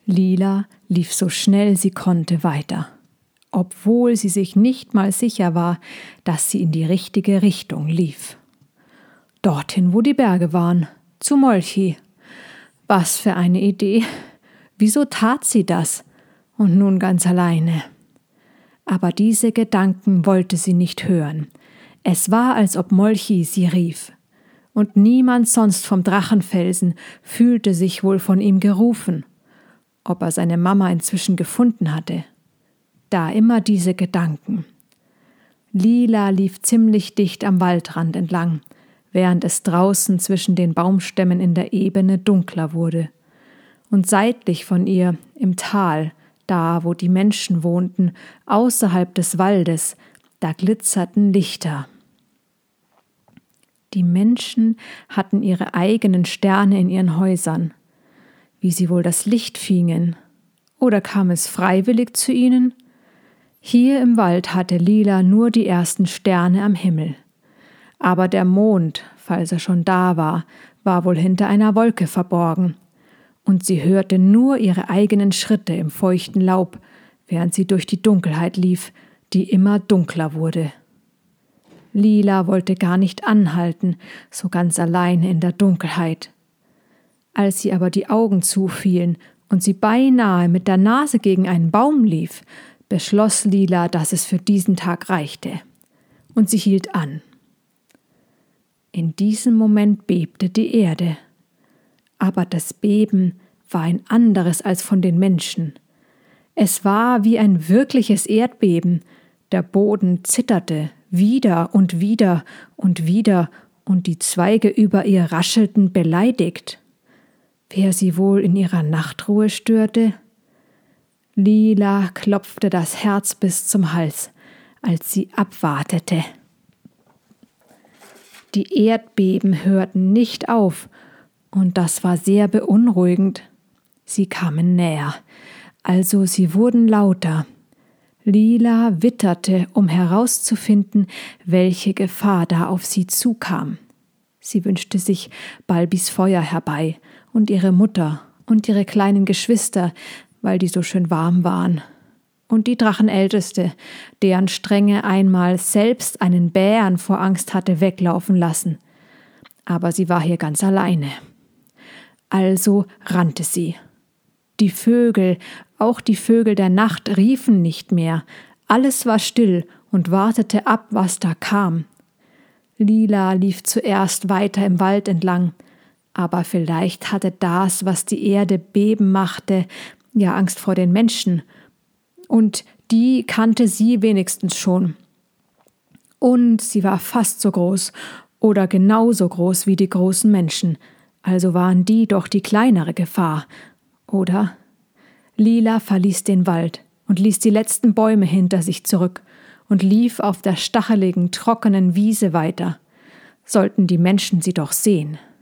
Lila lief so schnell sie konnte weiter, obwohl sie sich nicht mal sicher war, dass sie in die richtige Richtung lief. Dorthin, wo die Berge waren, zu Molchi. Was für eine Idee! Wieso tat sie das? Und nun ganz alleine. Aber diese Gedanken wollte sie nicht hören. Es war, als ob Molchi sie rief. Und niemand sonst vom Drachenfelsen fühlte sich wohl von ihm gerufen. Ob er seine Mama inzwischen gefunden hatte. Da immer diese Gedanken. Lila lief ziemlich dicht am Waldrand entlang, während es draußen zwischen den Baumstämmen in der Ebene dunkler wurde. Und seitlich von ihr, im Tal, da wo die Menschen wohnten, außerhalb des Waldes, da glitzerten Lichter. Die Menschen hatten ihre eigenen Sterne in ihren Häusern. Wie sie wohl das Licht fingen? Oder kam es freiwillig zu ihnen? Hier im Wald hatte Lila nur die ersten Sterne am Himmel. Aber der Mond, falls er schon da war wohl hinter einer Wolke verborgen. Und sie hörte nur ihre eigenen Schritte im feuchten Laub, während sie durch die Dunkelheit lief, die immer dunkler wurde. Lila wollte gar nicht anhalten, so ganz alleine in der Dunkelheit. Als sie aber die Augen zufielen und sie beinahe mit der Nase gegen einen Baum lief, beschloss Lila, dass es für diesen Tag reichte. Und sie hielt an. In diesem Moment bebte die Erde. Aber das Beben war ein anderes als von den Menschen. Es war wie ein wirkliches Erdbeben. Der Boden zitterte wieder und wieder und wieder, und die Zweige über ihr raschelten beleidigt. Wer sie wohl in ihrer Nachtruhe störte? Lila klopfte das Herz bis zum Hals, als sie abwartete. Die Erdbeben hörten nicht auf, und das war sehr beunruhigend. Sie kamen näher, also sie wurden lauter. Lila witterte, um herauszufinden, welche Gefahr da auf sie zukam. Sie wünschte sich Balbis Feuer herbei und ihre Mutter und ihre kleinen Geschwister, weil die so schön warm waren. Und die Drachenälteste, deren Strenge einmal selbst einen Bären vor Angst hatte weglaufen lassen. Aber sie war hier ganz alleine. Also rannte sie. Die Vögel, auch die Vögel der Nacht, riefen nicht mehr. Alles war still und wartete ab, was da kam. Lila lief zuerst weiter im Wald entlang, aber vielleicht hatte das, was die Erde beben machte, ja Angst vor den Menschen. Und die kannte sie wenigstens schon. Und sie war fast so groß oder genauso groß wie die großen Menschen, also waren die doch die kleinere Gefahr, oder? Lila verließ den Wald und ließ die letzten Bäume hinter sich zurück und lief auf der stacheligen, trockenen Wiese weiter. Sollten die Menschen sie doch sehen.